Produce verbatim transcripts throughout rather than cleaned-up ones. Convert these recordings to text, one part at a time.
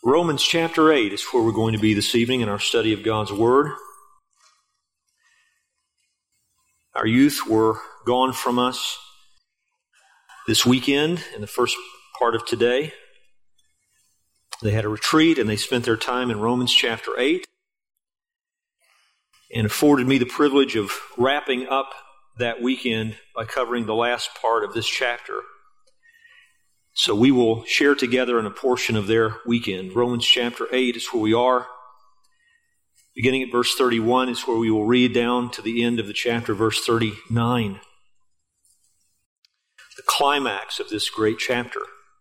Romans chapter eight is where we're going to be this evening in our study of God's Word. Our youth were gone from us this weekend and the first part of today. They had a retreat and they spent their time in Romans chapter eight and afforded me the privilege of wrapping up that weekend by covering the last part of this chapter. So we will share together in a portion of their weekend. Romans chapter eight is where we are. Beginning at verse thirty-one is where we will read down to the end of the chapter, verse thirty-nine. The climax of this great chapter.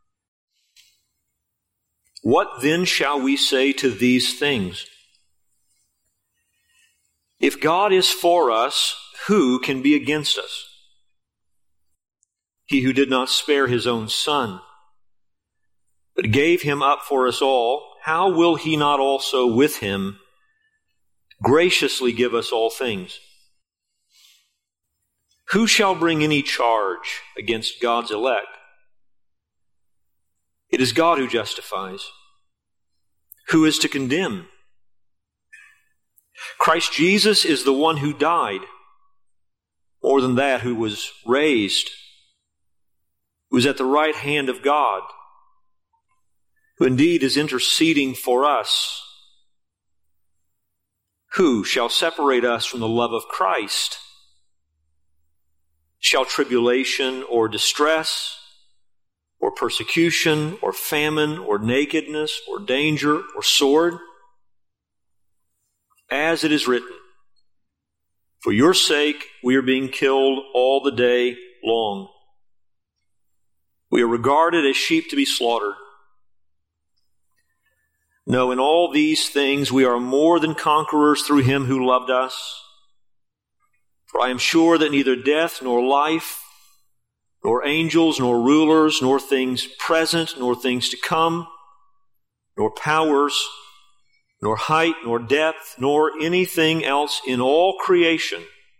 What then shall we say to these things? If God is for us, who can be against us? He who did not spare his own Son, but gave him up for us all, how will he not also with him graciously give us all things? Who shall bring any charge against God's elect? It is God who justifies. Who is to condemn? Christ Jesus is the one who died. More than that, who was raised, who is at the right hand of God, who indeed is interceding for us. Who shall separate us from the love of Christ? Shall tribulation or distress, or persecution, or famine, or nakedness, or danger, or sword? As it is written, for your sake we are being killed all the day long. We are regarded as sheep to be slaughtered. No, in all these things we are more than conquerors through him who loved us. For I am sure that neither death nor life, nor angels, nor rulers, nor things present, nor things to come, nor powers, nor height, nor depth, nor anything else in all creation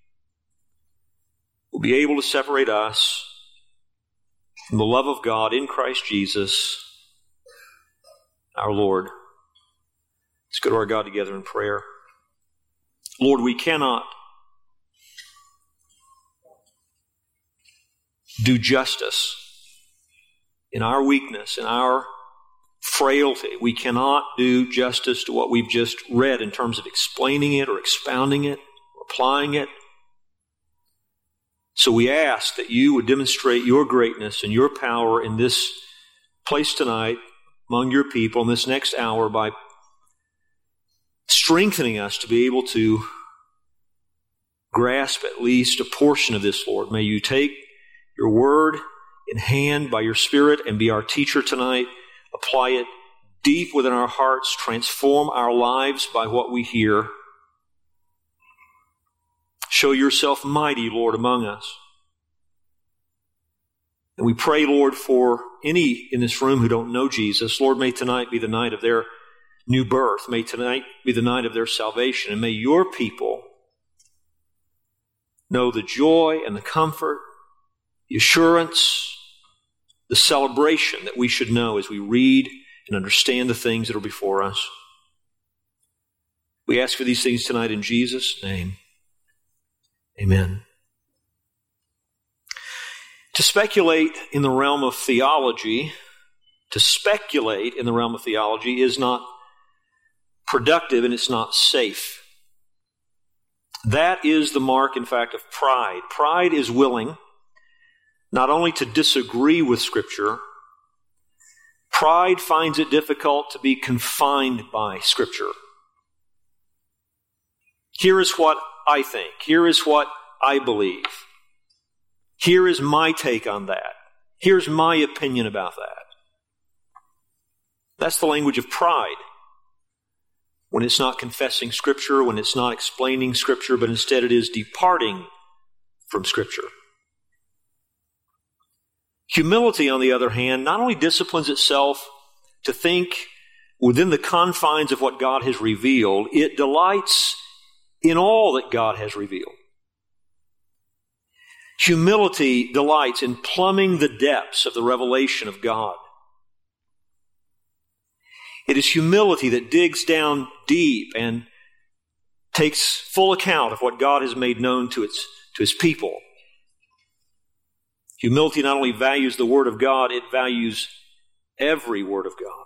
will be able to separate us from the love of God in Christ Jesus, our Lord. Let's go to our God together in prayer. Lord, we cannot do justice in our weakness, in our frailty. We cannot do justice to what we've just read in terms of explaining it or expounding it or applying it. So we ask that you would demonstrate your greatness and your power in this place tonight among your people in this next hour by strengthening us to be able to grasp at least a portion of this, Lord. May you take your word in hand by your Spirit and be our teacher tonight. Apply it deep within our hearts. Transform our lives by what we hear. Show yourself mighty, Lord, among us. And we pray, Lord, for any in this room who don't know Jesus. Lord, may tonight be the night of their new birth. May tonight be the night of their salvation. And may your people know the joy and the comfort, the assurance, the celebration that we should know as we read and understand the things that are before us. We ask for these things tonight in Jesus' name. Amen. To speculate in the realm of theology, to speculate in the realm of theology is not productive and it's not safe. That is the mark, in fact, of pride. Pride is willing not only to disagree with Scripture, pride finds it difficult to be confined by Scripture. Here is what I think. Here is what I believe. Here is my take on that. Here's my opinion about that. That's the language of pride. When it's not confessing Scripture, when it's not explaining Scripture, but instead it is departing from Scripture. Humility, on the other hand, not only disciplines itself to think within the confines of what God has revealed, it delights in all that God has revealed. Humility delights in plumbing the depths of the revelation of God. It is humility that digs down deep and takes full account of what God has made known to its to His people. Humility not only values the Word of God, it values every Word of God.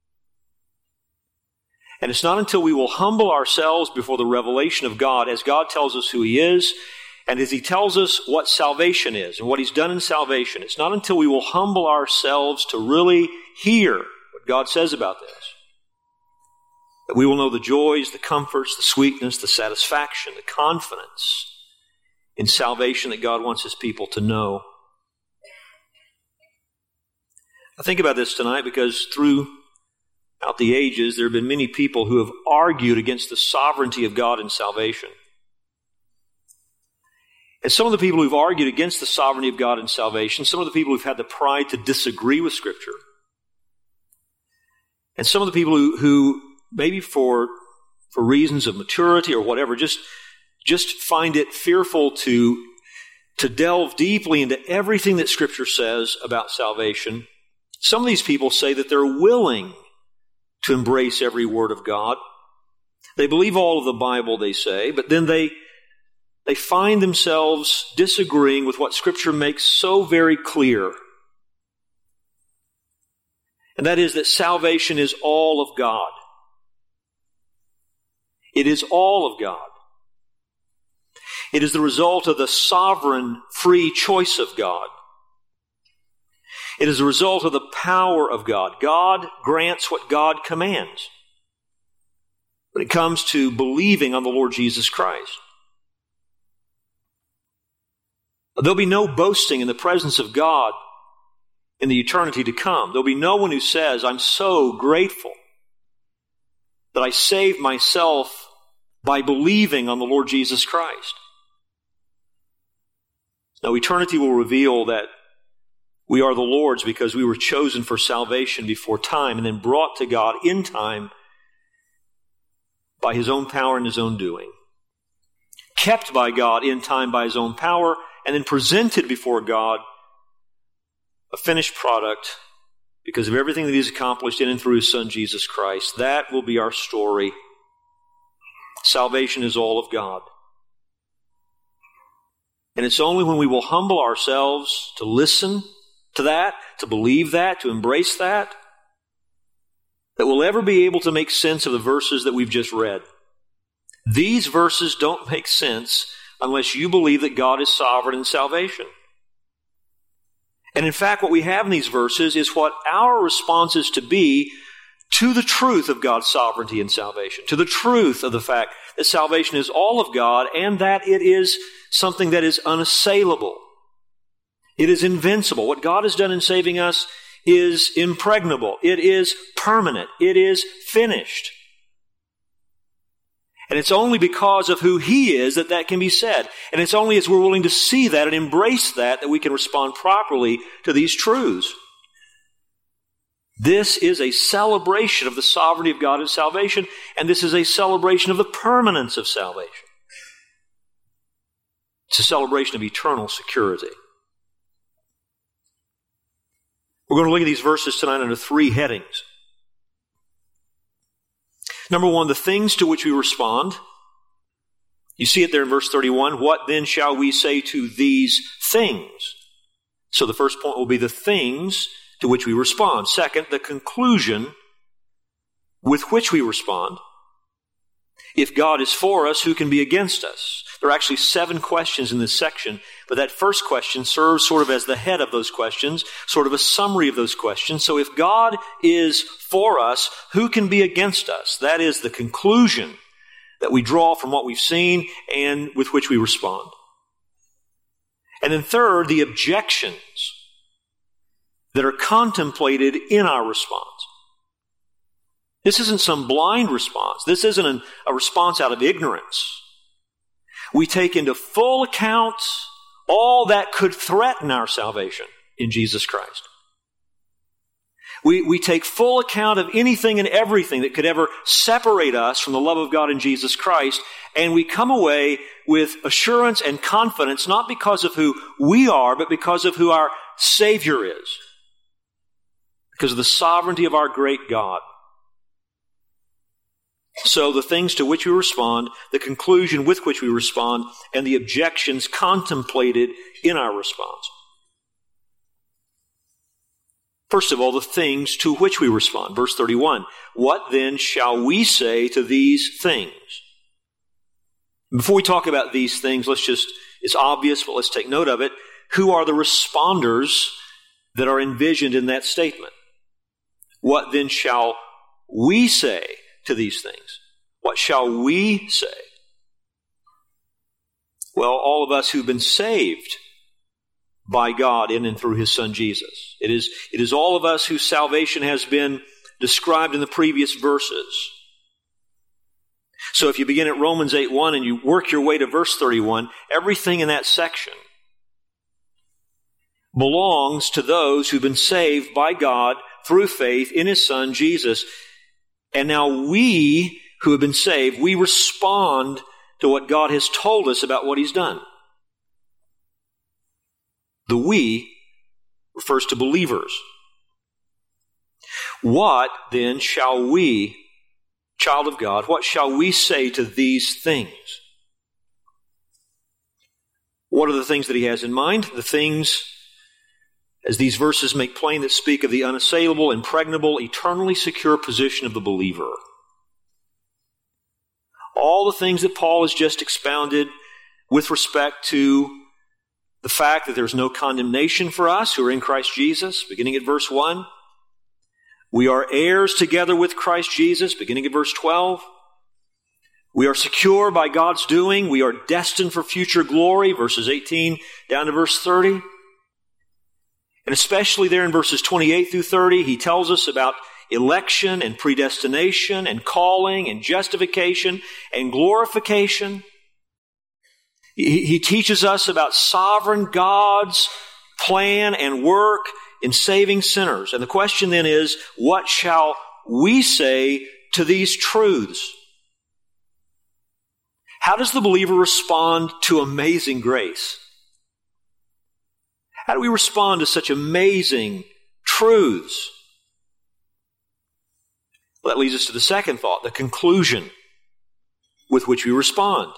And it's not until we will humble ourselves before the revelation of God, as God tells us who He is, and as He tells us what salvation is and what He's done in salvation, it's not until we will humble ourselves to really hear what God says about this, that we will know the joys, the comforts, the sweetness, the satisfaction, the confidence in salvation that God wants His people to know. I think about this tonight because throughout the ages, there have been many people who have argued against the sovereignty of God in salvation. And some of the people who've argued against the sovereignty of God in salvation, some of the people who've had the pride to disagree with Scripture, and some of the people who, who maybe for, for reasons of maturity or whatever, just, just find it fearful to, to delve deeply into everything that Scripture says about salvation. Some of these people say that they're willing to embrace every word of God. They believe all of the Bible, they say, but then they, they find themselves disagreeing with what Scripture makes so very clear. And that is that salvation is all of God. It is all of God. It is the result of the sovereign, free choice of God. It is a result of the power of God. God grants what God commands when it comes to believing on the Lord Jesus Christ. There'll be no boasting in the presence of God in the eternity to come. There'll be no one who says, I'm so grateful that I saved myself by believing on the Lord Jesus Christ. Now, eternity will reveal that we are the Lord's because we were chosen for salvation before time and then brought to God in time by His own power and His own doing. Kept by God in time by His own power and then presented before God a finished product because of everything that He's accomplished in and through His Son Jesus Christ. That will be our story. Salvation is all of God. And it's only when we will humble ourselves to listen to that, to believe that, to embrace that, that we'll ever be able to make sense of the verses that we've just read. These verses don't make sense unless you believe that God is sovereign in salvation. And in fact, what we have in these verses is what our response is to be to the truth of God's sovereignty in salvation, to the truth of the fact that salvation is all of God and that it is something that is unassailable. It is invincible. What God has done in saving us is impregnable. It is permanent. It is finished. And it's only because of who He is that that can be said. And it's only as we're willing to see that and embrace that that we can respond properly to these truths. This is a celebration of the sovereignty of God in salvation, and this is a celebration of the permanence of salvation. It's a celebration of eternal security. We're going to look at these verses tonight under three headings. Number one, the things to which we respond. You see it there in verse thirty-one. What then shall we say to these things? So the first point will be the things to which we respond. Second, the conclusion with which we respond. If God is for us, who can be against us? There are actually seven questions in this section, but that first question serves sort of as the head of those questions, sort of a summary of those questions. So if God is for us, who can be against us? That is the conclusion that we draw from what we've seen and with which we respond. And then third, the objections that are contemplated in our response. This isn't some blind response. This isn't an, a response out of ignorance. We take into full account all that could threaten our salvation in Jesus Christ. We, we take full account of anything and everything that could ever separate us from the love of God in Jesus Christ, and we come away with assurance and confidence, not because of who we are, but because of who our Savior is. Because of the sovereignty of our great God. So the things to which we respond, the conclusion with which we respond, and the objections contemplated in our response. First of all, the things to which we respond. Verse thirty-one, what then shall we say to these things? Before we talk about these things, let's just, it's obvious, but let's take note of it. Who are the responders that are envisioned in that statement? What then shall we say to these things? What shall we say? Well, all of us who've been saved by God in and through His Son Jesus. It is, it is all of us whose salvation has been described in the previous verses. So if you begin at Romans eight one and you work your way to verse thirty-one, everything in that section belongs to those who've been saved by God through faith in His Son Jesus. And now we who have been saved, we respond to what God has told us about what He's done. The we refers to believers. What then shall we, child of God, what shall we say to these things? What are the things that He has in mind? The things, as these verses make plain, that speak of the unassailable, impregnable, eternally secure position of the believer. All the things that Paul has just expounded with respect to the fact that there's no condemnation for us who are in Christ Jesus, beginning at verse one. We are heirs together with Christ Jesus, beginning at verse twelve. We are secure by God's doing. We are destined for future glory, verses eighteen down to verse thirty. And especially there in verses twenty-eight through thirty, he tells us about election and predestination and calling and justification and glorification. He, he teaches us about sovereign God's plan and work in saving sinners. And the question then is, what shall we say to these truths? How does the believer respond to amazing grace? How do we respond to such amazing truths? Well, that leads us to the second thought, the conclusion with which we respond.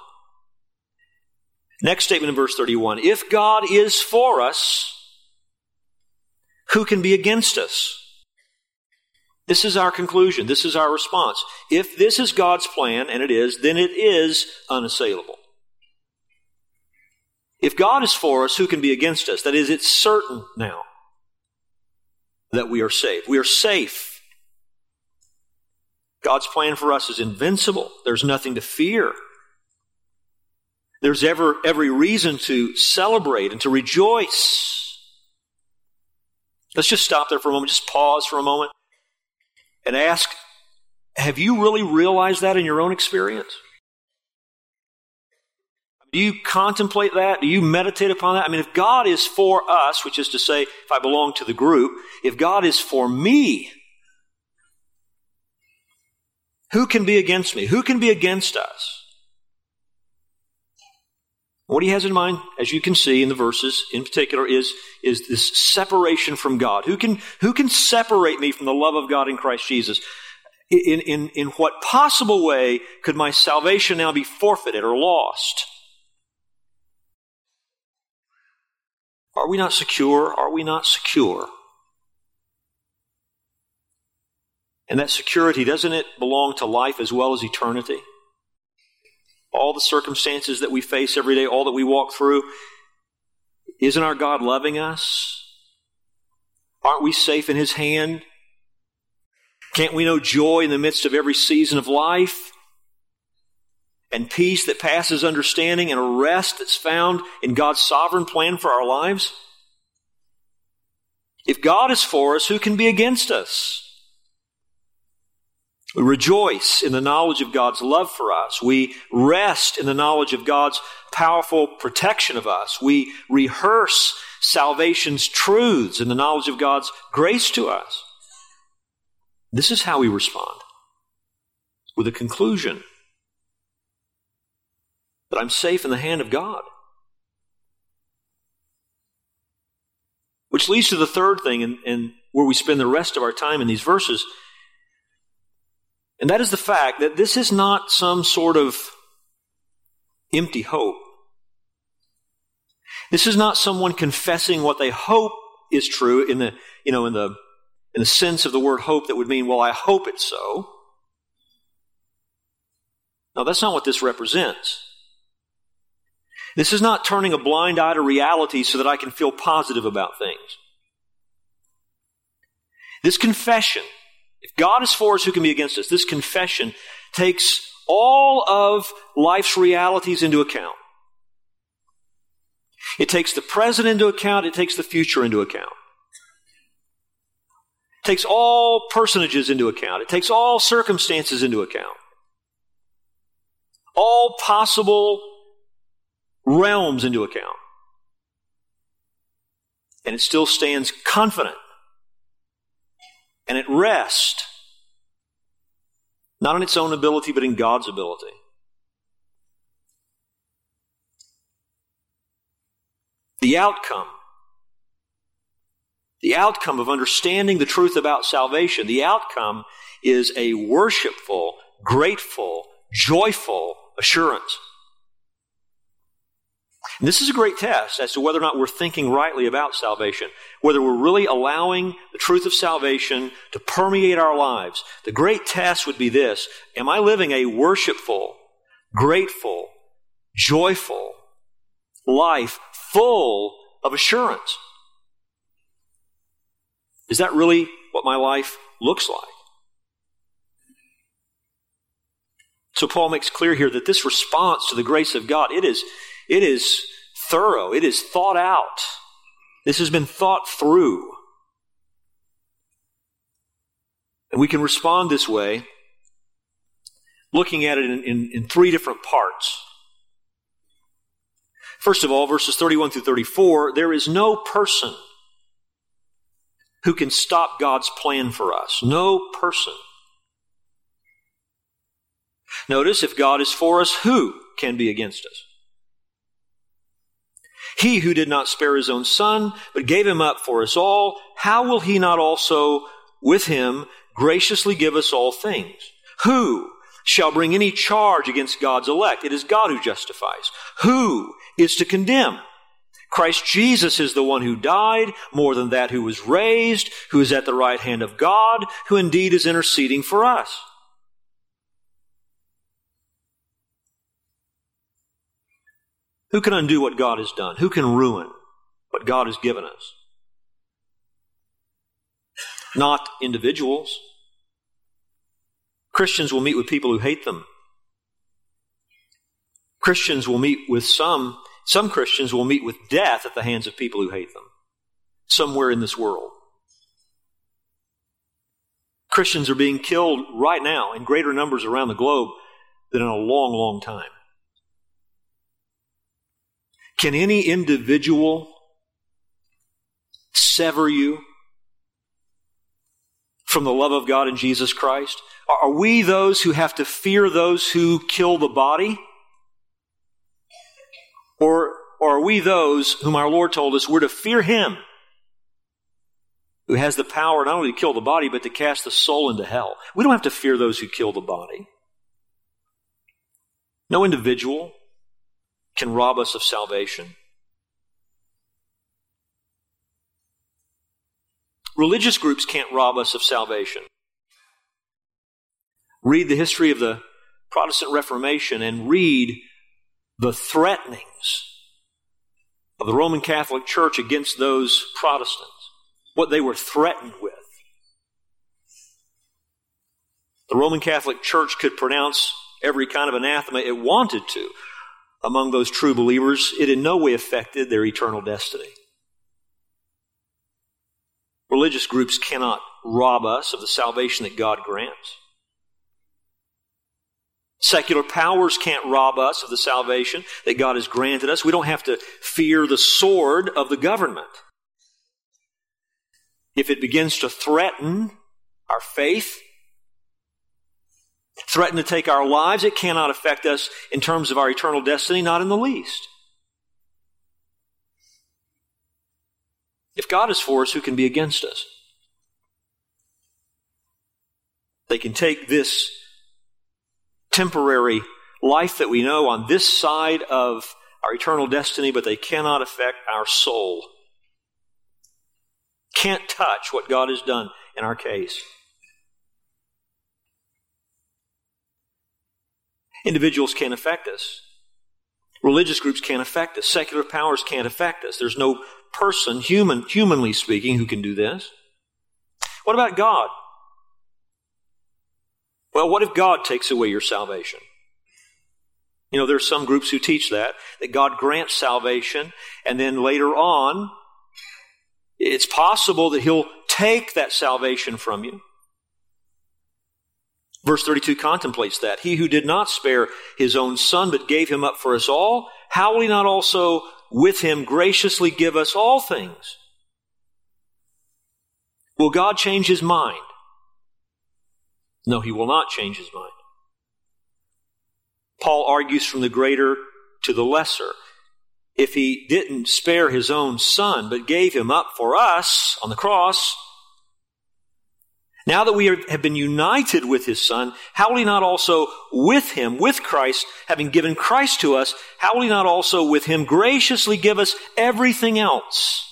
Next statement in verse thirty-one, if God is for us, who can be against us? This is our conclusion. This is our response. If this is God's plan, and it is, then it is unassailable. If God is for us, who can be against us? That is, it's certain now that we are saved. We are safe. God's plan for us is invincible. There's nothing to fear. There's ever, every reason to celebrate and to rejoice. Let's just stop there for a moment. Just pause for a moment and ask, have you really realized that in your own experience? Do you contemplate that? Do you meditate upon that? I mean, if God is for us, which is to say, if I belong to the group, if God is for me, who can be against me? Who can be against us? What he has in mind, as you can see in the verses in particular, is, is this separation from God. Who can, who can separate me from the love of God in Christ Jesus? In, in, in what possible way could my salvation now be forfeited or lost? Are we not secure? Are we not secure? And that security, doesn't it belong to life as well as eternity? All the circumstances that we face every day, all that we walk through, isn't our God loving us? Aren't we safe in His hand? Can't we know joy in the midst of every season of life? And peace that passes understanding and a rest that's found in God's sovereign plan for our lives? If God is for us, who can be against us? We rejoice in the knowledge of God's love for us. We rest in the knowledge of God's powerful protection of us. We rehearse salvation's truths in the knowledge of God's grace to us. This is how we respond, with a conclusion that I'm safe in the hand of God. Which leads to the third thing, and, and where we spend the rest of our time in these verses. And that is the fact that this is not some sort of empty hope. This is not someone confessing what they hope is true in the, you know, in the, in the sense of the word hope that would mean, well, I hope it's so. No, that's not what this represents. This is not turning a blind eye to reality so that I can feel positive about things. This confession, if God is for us, who can be against us? This confession takes all of life's realities into account. It takes the present into account. It takes the future into account. It takes all personages into account. It takes all circumstances into account. All possible realms into account. And it still stands confident and at rest, not in its own ability, but in God's ability. The outcome, the outcome of understanding the truth about salvation, the outcome is a worshipful, grateful, joyful assurance. And this is a great test as to whether or not we're thinking rightly about salvation, whether we're really allowing the truth of salvation to permeate our lives. The great test would be this: am I living a worshipful, grateful, joyful life full of assurance? Is that really what my life looks like? So Paul makes clear here that this response to the grace of God, it is, it is thorough. It is thought out. This has been thought through. And we can respond this way looking at it in, in, in three different parts. First of all, verses thirty-one through thirty-four, there is no person who can stop God's plan for us. No person. Notice, if God is for us, who can be against us? He who did not spare his own son, but gave him up for us all, how will he not also with him graciously give us all things? Who shall bring any charge against God's elect? It is God who justifies. Who is to condemn? Christ Jesus is the one who died, more than that, who was raised, who is at the right hand of God, who indeed is interceding for us. Who can undo what God has done? Who can ruin what God has given us? Not individuals. Christians will meet with people who hate them. Christians will meet with some, some Christians will meet with death at the hands of people who hate them, somewhere in this world. Christians are being killed right now in greater numbers around the globe than in a long, long time. Can any individual sever you from the love of God in Jesus Christ? Are we those who have to fear those who kill the body? Or, or are we those whom our Lord told us we're to fear Him, who has the power not only to kill the body, but to cast the soul into hell? We don't have to fear those who kill the body. No individual can rob us of salvation. Religious groups can't rob us of salvation. Read the history of the Protestant Reformation and read the threatenings of the Roman Catholic Church against those Protestants, what they were threatened with. The Roman Catholic Church could pronounce every kind of anathema it wanted to among those true believers. It in no way affected their eternal destiny. Religious groups cannot rob us of the salvation that God grants. Secular powers can't rob us of the salvation that God has granted us. We don't have to fear the sword of the government. If it begins to threaten our faith, threaten to take our lives, it cannot affect us in terms of our eternal destiny, not in the least. If God is for us, who can be against us? They can take this temporary life that we know on this side of our eternal destiny, but they cannot affect our soul. Can't touch what God has done in our case. Individuals can't affect us. Religious groups can't affect us. Secular powers can't affect us. There's no person, human, humanly speaking, who can do this. What about God? Well, what if God takes away your salvation? You know, there are some groups who teach that, that God grants salvation, and then later on, it's possible that He'll take that salvation from you. Verse thirty-two contemplates that. He who did not spare His own Son, but gave Him up for us all, how will He not also with Him graciously give us all things? Will God change His mind? No, He will not change His mind. Paul argues from the greater to the lesser. If He didn't spare His own Son, but gave Him up for us on the cross, now that we are, have been united with His Son, how will He not also with Him, with Christ, having given Christ to us, how will He not also with Him graciously give us everything else?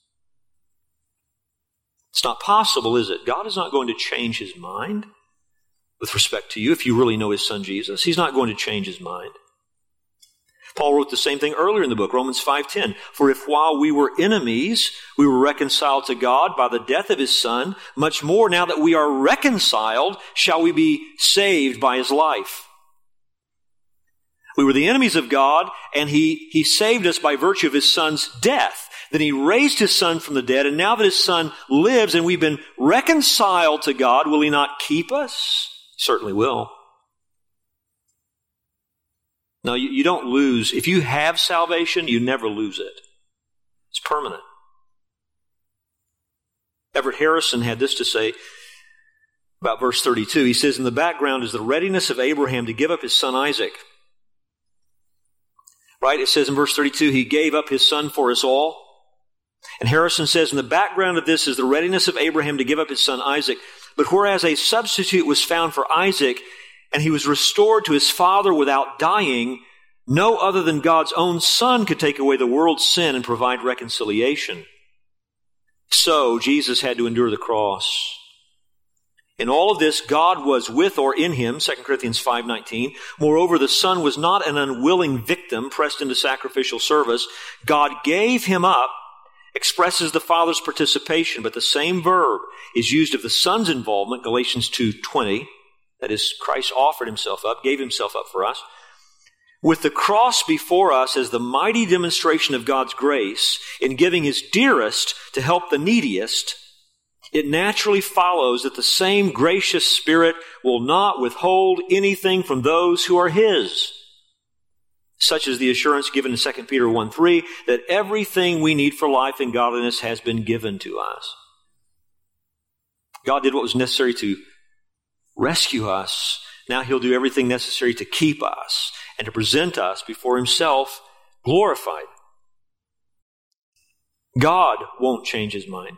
It's not possible, is it? God is not going to change His mind with respect to you if you really know His Son Jesus. He's not going to change His mind. Paul wrote the same thing earlier in the book, Romans five ten. For if while we were enemies, we were reconciled to God by the death of His Son, much more now that we are reconciled, shall we be saved by His life. We were the enemies of God, and He, He saved us by virtue of His Son's death. Then He raised His Son from the dead, and now that His Son lives and we've been reconciled to God, will He not keep us? He certainly will. No, you, you don't lose. If you have salvation, you never lose it. It's permanent. Everett Harrison had this to say about verse thirty-two. He says, in the background is the readiness of Abraham to give up his son Isaac. Right? It says in verse thirty-two, he gave up his son for us all. And Harrison says, in the background of this is the readiness of Abraham to give up his son Isaac. But whereas a substitute was found for Isaac, and he was restored to his father without dying, no other than God's own Son could take away the world's sin and provide reconciliation. So Jesus had to endure the cross. In all of this, God was with or in Him, Second Corinthians five nineteen. Moreover, the Son was not an unwilling victim pressed into sacrificial service. God gave Him up, expresses the Father's participation, but the same verb is used of the Son's involvement, Galatians two twenty. That is, Christ offered Himself up, gave Himself up for us. With the cross before us as the mighty demonstration of God's grace in giving His dearest to help the neediest, it naturally follows that the same gracious Spirit will not withhold anything from those who are His. Such is the assurance given in Second Peter one three that everything we need for life and godliness has been given to us. God did what was necessary to rescue us. Now He'll do everything necessary to keep us and to present us before Himself glorified. God won't change His mind.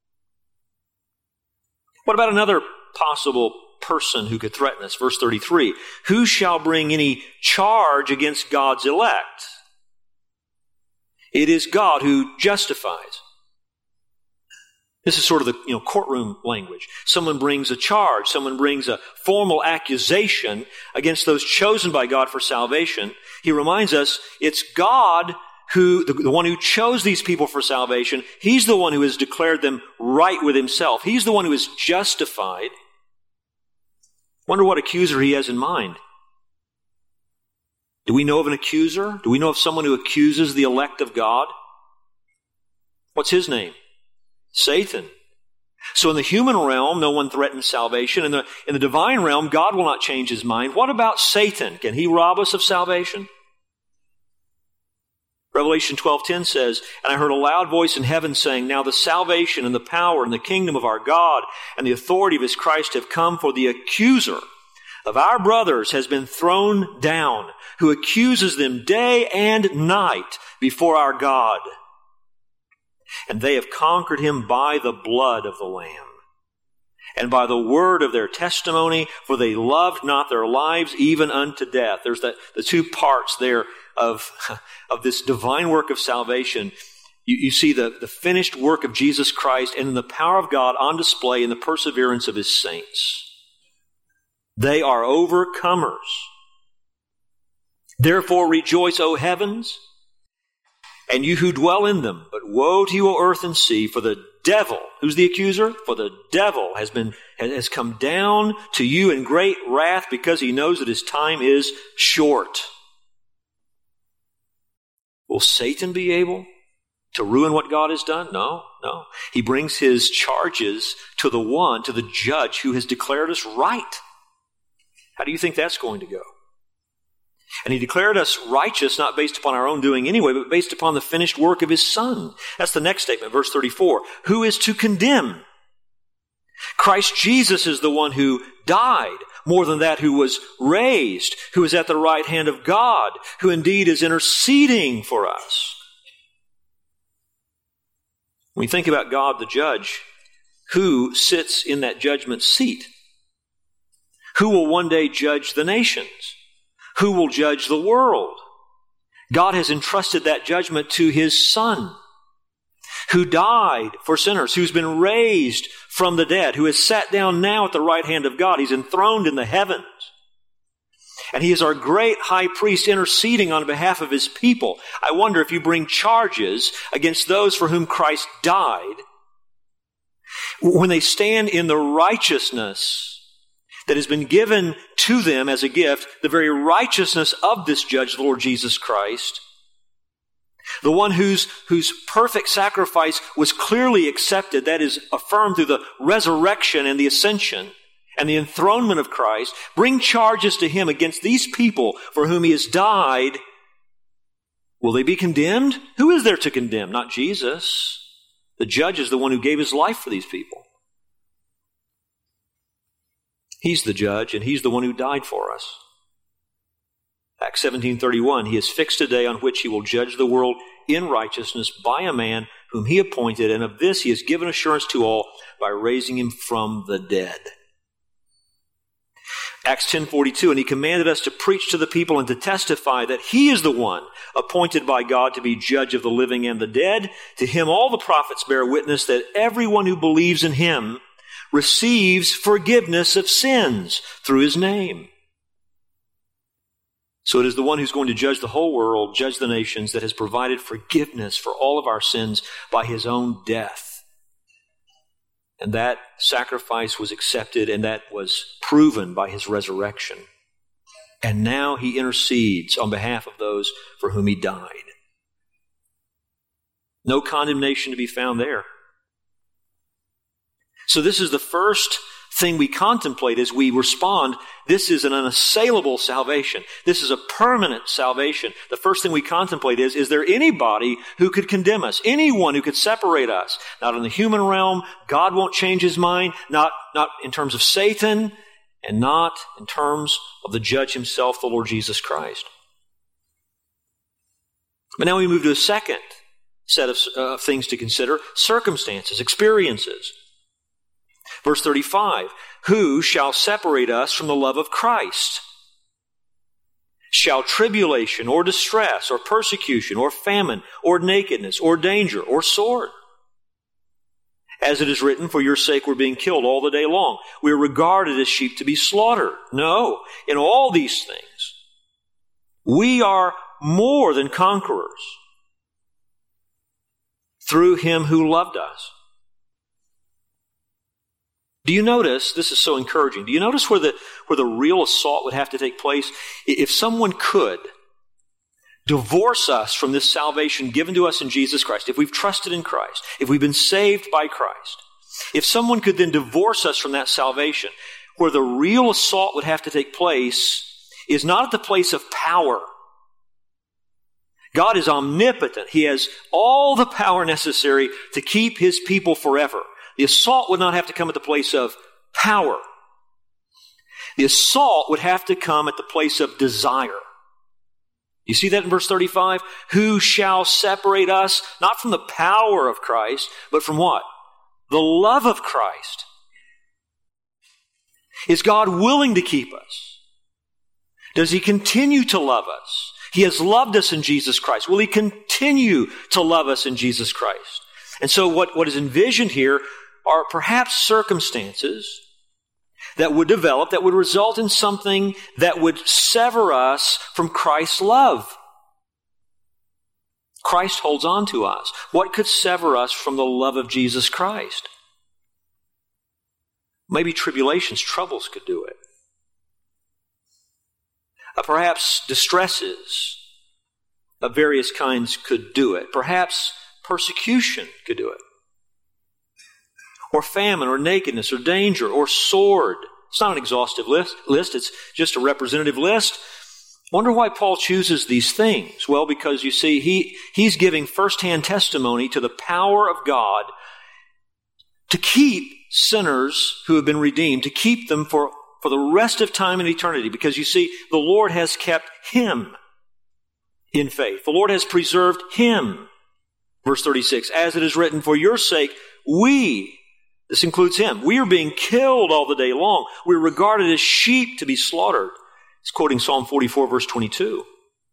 What about another possible person who could threaten us? Verse thirty-three, who shall bring any charge against God's elect? It is God who justifies. This is sort of the you know courtroom language. Someone brings a charge. Someone brings a formal accusation against those chosen by God for salvation. He reminds us it's God who, the, the one who chose these people for salvation. He's the one who has declared them right with Himself. He's the one who is justified. Wonder what accuser he has in mind. Do we know of an accuser? Do we know of someone who accuses the elect of God? What's his name? Satan. So in the human realm, no one threatens salvation. In the, in the divine realm, God will not change His mind. What about Satan? Can he rob us of salvation? Revelation twelve ten says, and I heard a loud voice in heaven saying, now the salvation and the power and the kingdom of our God and the authority of His Christ have come, for the accuser of our brothers has been thrown down, who accuses them day and night before our God. And they have conquered him by the blood of the Lamb and by the word of their testimony, for they loved not their lives even unto death. There's that, the two parts there of, of this divine work of salvation. You, you see the, the finished work of Jesus Christ and the power of God on display in the perseverance of His saints. They are overcomers. Therefore rejoice, O heavens, and you who dwell in them. But woe to you, O earth and sea, for the devil, who's the accuser? For the devil has been has come down to you in great wrath, because he knows that his time is short. Will Satan be able to ruin what God has done? No, no. He brings his charges to the one, to the judge who has declared us right. How do you think that's going to go? And He declared us righteous, not based upon our own doing anyway, but based upon the finished work of His Son. That's the next statement, verse thirty-four. Who is to condemn? Christ Jesus is the one who died, more than that, who was raised, who is at the right hand of God, who indeed is interceding for us. When you think about God the judge, who sits in that judgment seat? Who will one day judge the nations? Who will judge the world? God has entrusted that judgment to His Son, who died for sinners, who's been raised from the dead, who has sat down now at the right hand of God. He's enthroned in the heavens. And He is our great high priest interceding on behalf of His people. I wonder if you bring charges against those for whom Christ died, when they stand in the righteousness that has been given to them as a gift, the very righteousness of this judge, the Lord Jesus Christ, the one whose, whose perfect sacrifice was clearly accepted, that is affirmed through the resurrection and the ascension and the enthronement of Christ, bring charges to Him against these people for whom He has died. Will they be condemned? Who is there to condemn? Not Jesus. The judge is the one who gave His life for these people. He's the judge, and He's the one who died for us. Acts seventeen thirty-one, He has fixed a day on which He will judge the world in righteousness by a man whom He appointed, and of this He has given assurance to all by raising Him from the dead. Acts ten forty-two, and He commanded us to preach to the people and to testify that He is the one appointed by God to be judge of the living and the dead. To Him all the prophets bear witness that everyone who believes in Him receives forgiveness of sins through His name. So it is the one who's going to judge the whole world, judge the nations, that has provided forgiveness for all of our sins by His own death. And that sacrifice was accepted, and that was proven by His resurrection. And now He intercedes on behalf of those for whom He died. No condemnation to be found there. So this is the first thing we contemplate as we respond. This is an unassailable salvation. This is a permanent salvation. The first thing we contemplate is, is there anybody who could condemn us? Anyone who could separate us? Not in the human realm. God won't change His mind. Not, not in terms of Satan, and not in terms of the judge Himself, the Lord Jesus Christ. But now we move to a second set of uh, things to consider. Circumstances, experiences. Verse thirty-five, who shall separate us from the love of Christ? Shall tribulation or distress or persecution or famine or nakedness or danger or sword? As it is written, for your sake we're being killed all the day long. We are regarded as sheep to be slaughtered. No, in all these things, we are more than conquerors through Him who loved us. Do you notice, this is so encouraging, do you notice where the, where the real assault would have to take place? If someone could divorce us from this salvation given to us in Jesus Christ, if we've trusted in Christ, if we've been saved by Christ, if someone could then divorce us from that salvation, where the real assault would have to take place is not at the place of power. God is omnipotent. He has all the power necessary to keep His people forever. The assault would not have to come at the place of power. The assault would have to come at the place of desire. You see that in verse thirty-five? Who shall separate us, not from the power of Christ, but from what? The love of Christ. Is God willing to keep us? Does He continue to love us? He has loved us in Jesus Christ. Will He continue to love us in Jesus Christ? And so what, what is envisioned here are perhaps circumstances that would develop, that would result in something that would sever us from Christ's love. Christ holds on to us. What could sever us from the love of Jesus Christ? Maybe tribulations, troubles could do it. Uh, perhaps distresses of various kinds could do it. Perhaps persecution could do it. Or famine, or nakedness, or danger, or sword. It's not an exhaustive list, list. It's just a representative list. Wonder why Paul chooses these things? Well, because you see, he, he's giving firsthand testimony to the power of God to keep sinners who have been redeemed, to keep them for, for the rest of time and eternity. Because you see, the Lord has kept him in faith. The Lord has preserved him. Verse thirty-six, as it is written, for your sake, we, this includes him, we are being killed all the day long. We're regarded as sheep to be slaughtered. He's quoting Psalm forty-four, verse twenty-two.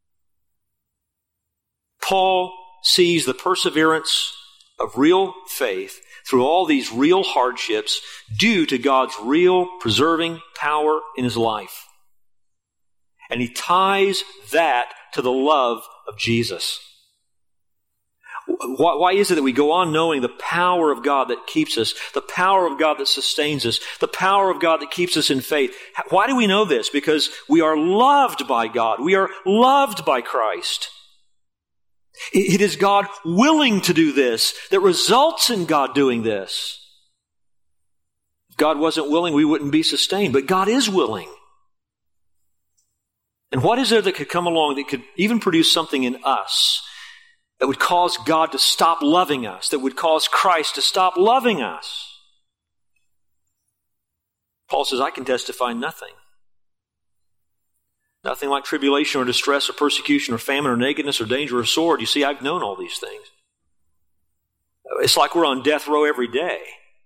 Paul sees the perseverance of real faith through all these real hardships due to God's real preserving power in his life. And he ties that to the love of Jesus. Why is it that we go on knowing the power of God that keeps us, the power of God that sustains us, the power of God that keeps us in faith? Why do we know this? Because we are loved by God. We are loved by Christ. It is God willing to do this that results in God doing this. If God wasn't willing, we wouldn't be sustained, but God is willing. And what is there that could come along that could even produce something in us that would cause God to stop loving us, that would cause Christ to stop loving us? Paul says, I can testify nothing. Nothing like tribulation or distress or persecution or famine or nakedness or danger or sword. You see, I've known all these things. It's like we're on death row every day.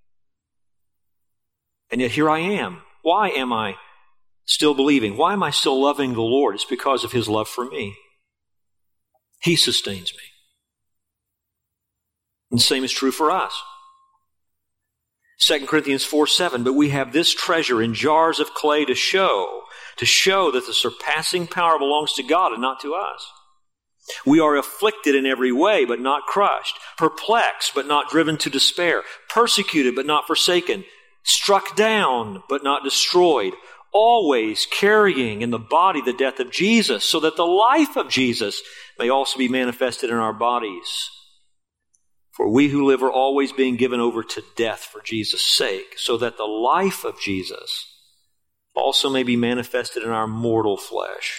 And yet here I am. Why am I still believing? Why am I still loving the Lord? It's because of His love for me. He sustains me. And the same is true for us. Second Corinthians four seven, but we have this treasure in jars of clay to show, to show that the surpassing power belongs to God and not to us. We are afflicted in every way, but not crushed, perplexed, but not driven to despair, persecuted, but not forsaken, struck down, but not destroyed, always carrying in the body the death of Jesus, so that the life of Jesus may also be manifested in our bodies. For we who live are always being given over to death for Jesus' sake, so that the life of Jesus also may be manifested in our mortal flesh.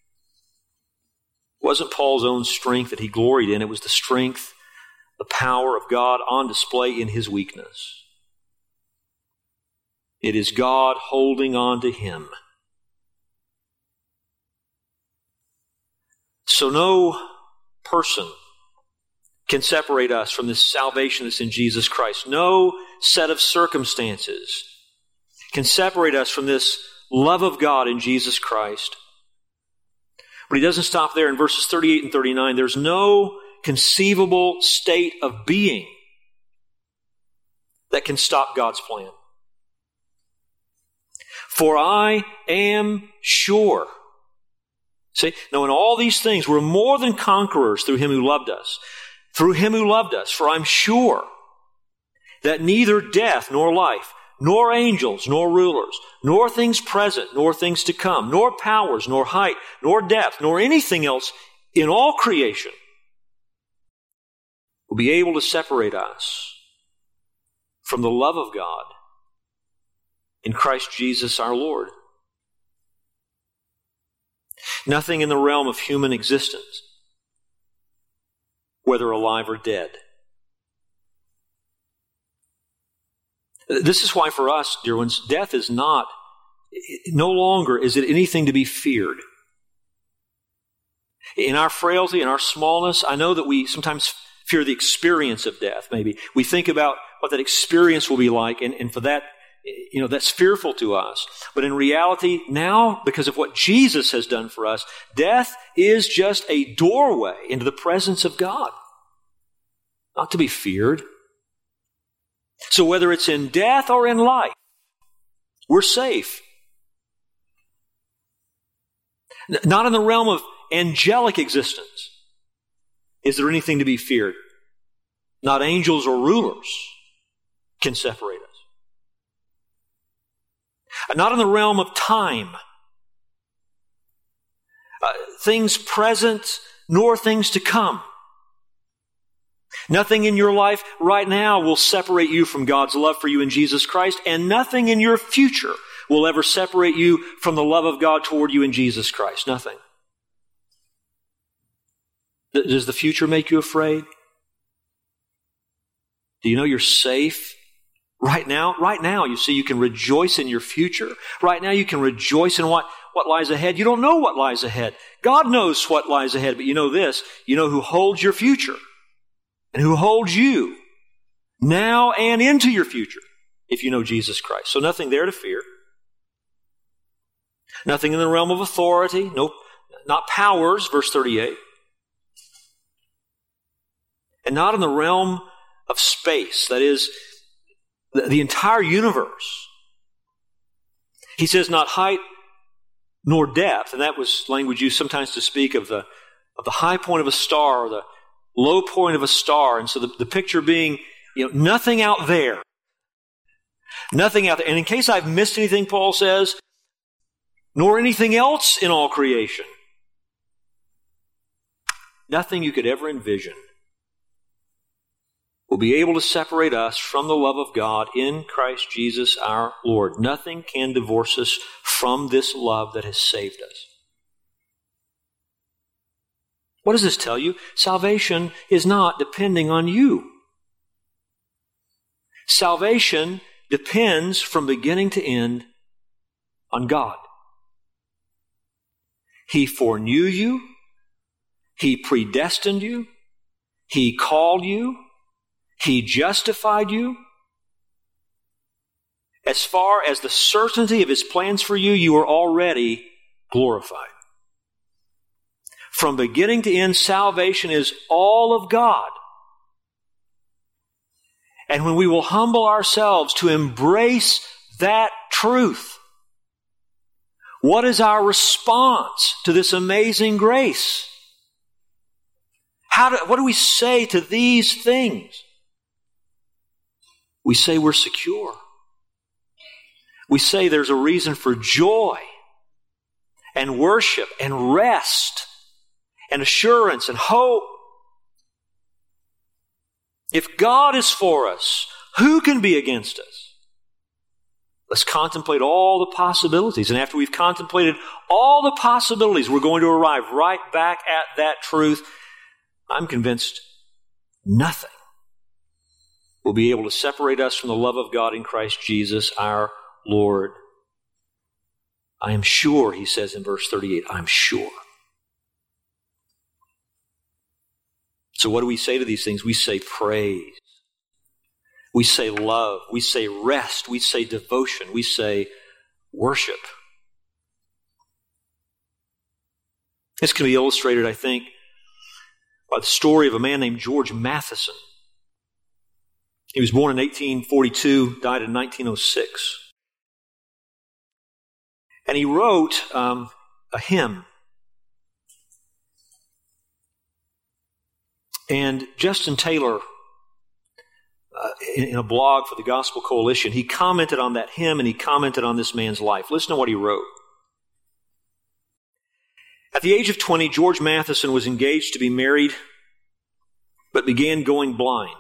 It wasn't Paul's own strength that he gloried in. It was the strength, the power of God on display in his weakness. It is God holding on to him. So no person can separate us from this salvation that's in Jesus Christ. No set of circumstances can separate us from this love of God in Jesus Christ. But he doesn't stop there. In verses thirty-eight and thirty-nine, there's no conceivable state of being that can stop God's plan. For I am sure. See, now in all these things, we're more than conquerors through Him who loved us. Through Him who loved us. For I'm sure that neither death nor life, nor angels, nor rulers, nor things present, nor things to come, nor powers, nor height, nor depth, nor anything else in all creation will be able to separate us from the love of God in Christ Jesus our Lord. Nothing in the realm of human existence, whether alive or dead. This is why for us, dear ones, death is not, no longer is it anything to be feared. In our frailty, in our smallness, I know that we sometimes fear the experience of death, maybe. We think about what that experience will be like, and, and for that, you know, that's fearful to us. But in reality, now, because of what Jesus has done for us, death is just a doorway into the presence of God. Not to be feared. So whether it's in death or in life, we're safe. Not in the realm of angelic existence is there anything to be feared. Not angels or rulers can separate us. Not in the realm of time. Uh, things present nor things to come. Nothing in your life right now will separate you from God's love for you in Jesus Christ, and nothing in your future will ever separate you from the love of God toward you in Jesus Christ. Nothing. Does the future make you afraid? Do you know you're safe? Right now, right now, you see, you can rejoice in your future. Right now, you can rejoice in what, what lies ahead. You don't know what lies ahead. God knows what lies ahead, but you know this. You know who holds your future and who holds you now and into your future if you know Jesus Christ. So nothing there to fear. Nothing in the realm of authority. No, not powers, verse thirty-eight. And not in the realm of space, that is, the, the entire universe. He says not height nor depth, and that was language used sometimes to speak of the, of the high point of a star or the low point of a star. And so the, the picture being, you know, nothing out there. Nothing out there. And in case I've missed anything, Paul says, nor anything else in all creation. Nothing you could ever envision will be able to separate us from the love of God in Christ Jesus our Lord. Nothing can divorce us from this love that has saved us. What does this tell you? Salvation is not depending on you. Salvation depends from beginning to end on God. He foreknew you. He predestined you. He called you. He justified you. As far as the certainty of His plans for you, you are already glorified. From beginning to end, salvation is all of God. And when we will humble ourselves to embrace that truth, what is our response to this amazing grace? How do, what do we say to these things? We say we're secure. We say there's a reason for joy and worship and rest and assurance and hope. If God is for us, who can be against us? Let's contemplate all the possibilities. And after we've contemplated all the possibilities, we're going to arrive right back at that truth. I'm convinced nothing will be able to separate us from the love of God in Christ Jesus our Lord. I am sure, he says in verse thirty-eight, I'm sure. So what do we say to these things? We say praise. We say love. We say rest. We say devotion. We say worship. This can be illustrated, I think, by the story of a man named George Matheson. He was born in eighteen forty-two, died in nineteen oh six. And he wrote um, a hymn. And Justin Taylor, uh, in, in a blog for the Gospel Coalition, he commented on that hymn and he commented on this man's life. Listen to what he wrote. At the age of twenty, George Matheson was engaged to be married, but began going blind.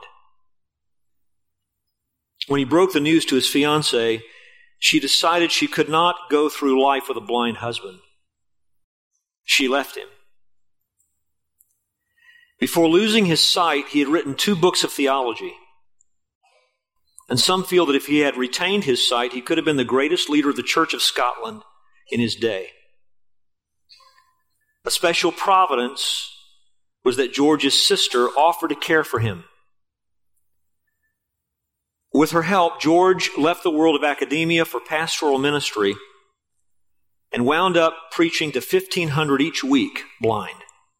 When he broke the news to his fiancée, she decided she could not go through life with a blind husband. She left him. Before losing his sight, he had written two books of theology. And some feel that if he had retained his sight, he could have been the greatest leader of the Church of Scotland in his day. A special providence was that George's sister offered to care for him. With her help, George left the world of academia for pastoral ministry and wound up preaching to fifteen hundred each week, blind.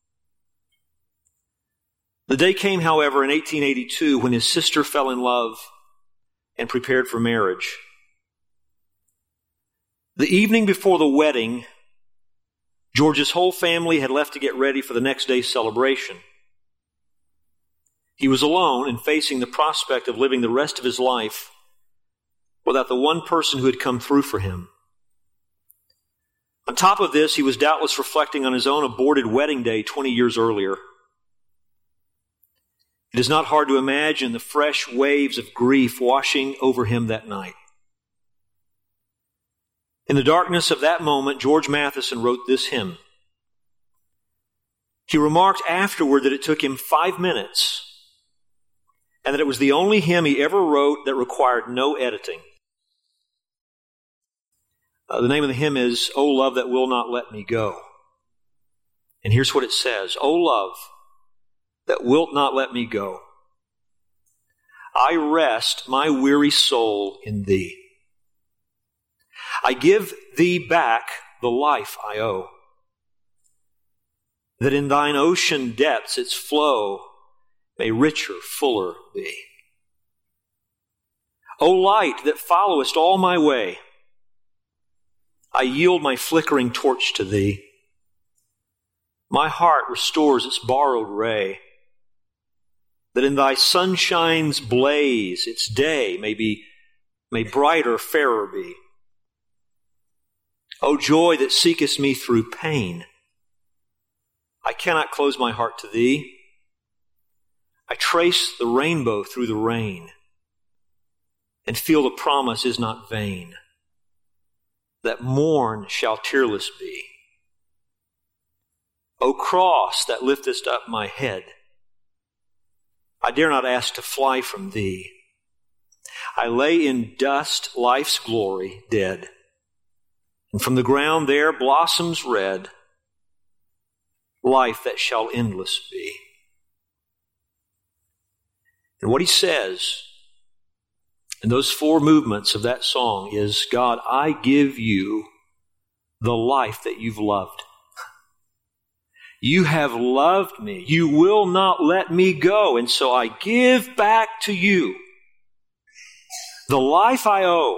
The day came, however, in eighteen eighty-two when his sister fell in love and prepared for marriage. The evening before the wedding, George's whole family had left to get ready for the next day's celebration. He was alone and facing the prospect of living the rest of his life without the one person who had come through for him. On top of this, he was doubtless reflecting on his own aborted wedding day twenty years earlier. It is not hard to imagine the fresh waves of grief washing over him that night. In the darkness of that moment, George Matheson wrote this hymn. He remarked afterward that it took him five minutes and that it was the only hymn he ever wrote that required no editing. Uh, the name of the hymn is, O Love That Will Not Let Me Go. And here's what it says. O love that wilt not let me go, I rest my weary soul in thee. I give thee back the life I owe, that in thine ocean depths its flow may richer, fuller be. O light that followest all my way, I yield my flickering torch to thee. My heart restores its borrowed ray, that in thy sunshine's blaze its day may be, may brighter, fairer be. O joy that seekest me through pain, I cannot close my heart to thee. I trace the rainbow through the rain and feel the promise is not vain, that morn shall tearless be. O cross that liftest up my head, I dare not ask to fly from thee. I lay in dust life's glory dead, and from the ground there blossoms red life that shall endless be. And what he says in those four movements of that song is, God, I give you the life that you've loved. You have loved me. You will not let me go. And so I give back to you the life I owe,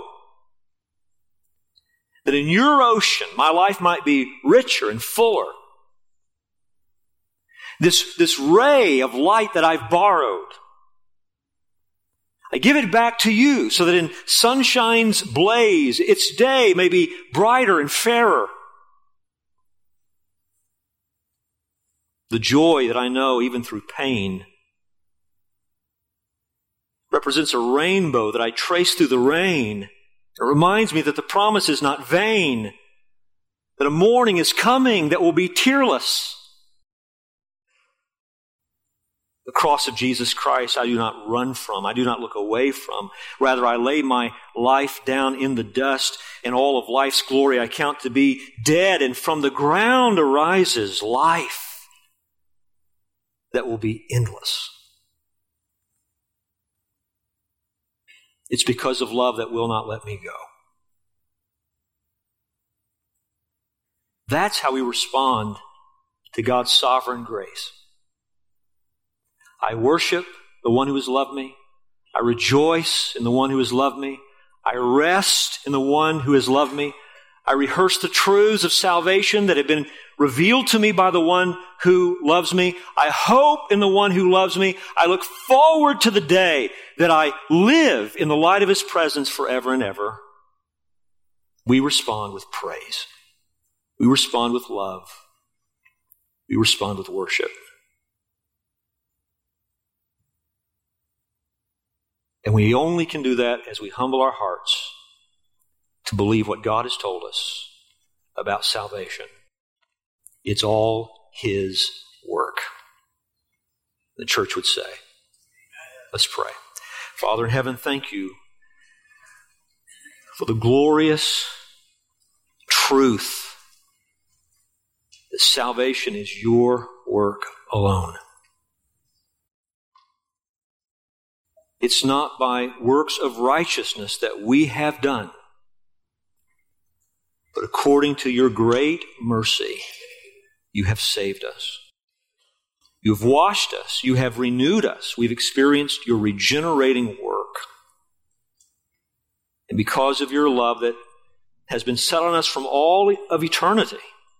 that in your ocean my life might be richer and fuller. This, this ray of light that I've borrowed, I give it back to you so that in sunshine's blaze, its day may be brighter and fairer. The joy that I know even through pain represents a rainbow that I trace through the rain. It reminds me that the promise is not vain, that a morning is coming that will be tearless. The cross of Jesus Christ I do not run from. I do not look away from. Rather, I lay my life down in the dust, and all of life's glory I count to be dead, and from the ground arises life that will be endless. It's because of love that will not let me go. That's how we respond to God's sovereign grace. I worship the one who has loved me. I rejoice in the one who has loved me. I rest in the one who has loved me. I rehearse the truths of salvation that have been revealed to me by the one who loves me. I hope in the one who loves me. I look forward to the day that I live in the light of his presence forever and ever. We respond with praise. We respond with love. We respond with worship. And we only can do that as we humble our hearts to believe what God has told us about salvation. It's all his work, the church would say. Let's pray. Father in heaven, thank you for the glorious truth that salvation is your work alone. It's not by works of righteousness that we have done, but according to your great mercy, you have saved us. You have washed us. You have renewed us. We've experienced your regenerating work. And because of your love that has been set on us from all of eternity,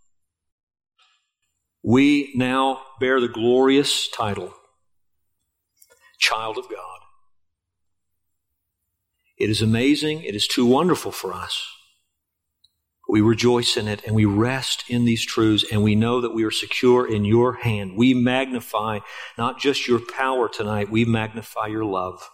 we now bear the glorious title, Child of God. It is amazing. It is too wonderful for us. We rejoice in it and we rest in these truths, and we know that we are secure in your hand. We magnify not just your power tonight, we magnify your love.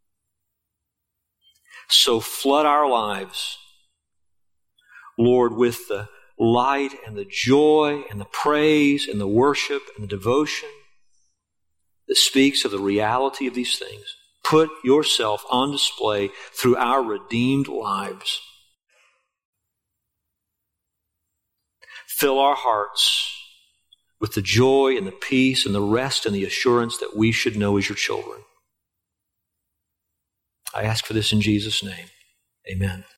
So flood our lives, Lord, with the light and the joy and the praise and the worship and the devotion that speaks of the reality of these things. Put yourself on display through our redeemed lives. Fill our hearts with the joy and the peace and the rest and the assurance that we should know as your children. I ask for this in Jesus' name. Amen.